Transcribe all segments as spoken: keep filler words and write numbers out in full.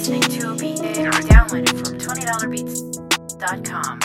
listening to a beat downloaded from twenty dollar beats dot com.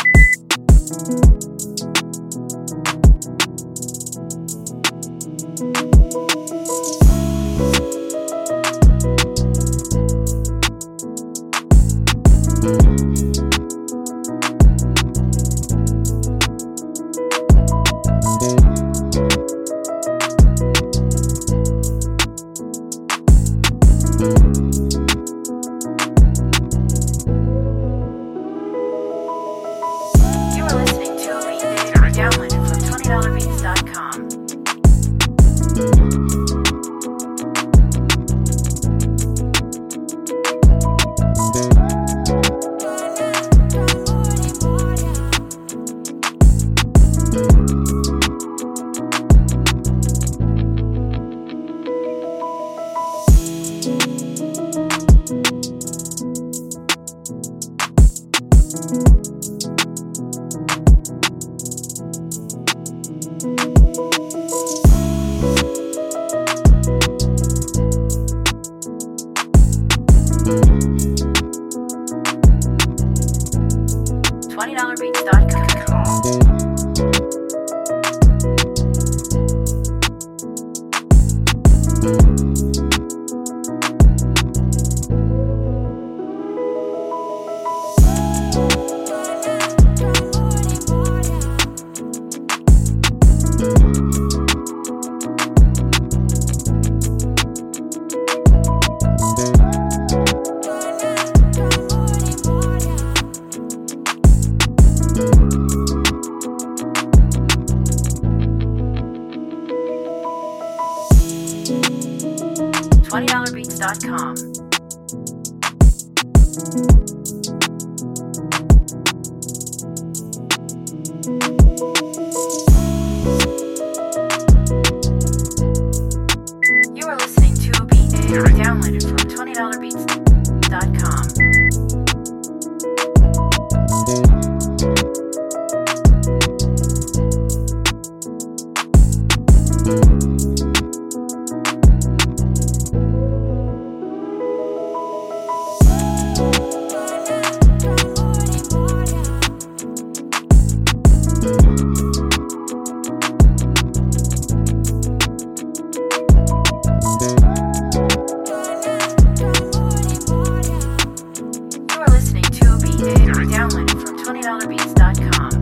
Downloaded from twenty dollar beats dot com. twenty dollar beats dot com. twenty dollar beats dot com. You are listening to a beat downloaded from twenty dollar beats dot com. Downloaded from twenty dollar beats dot com.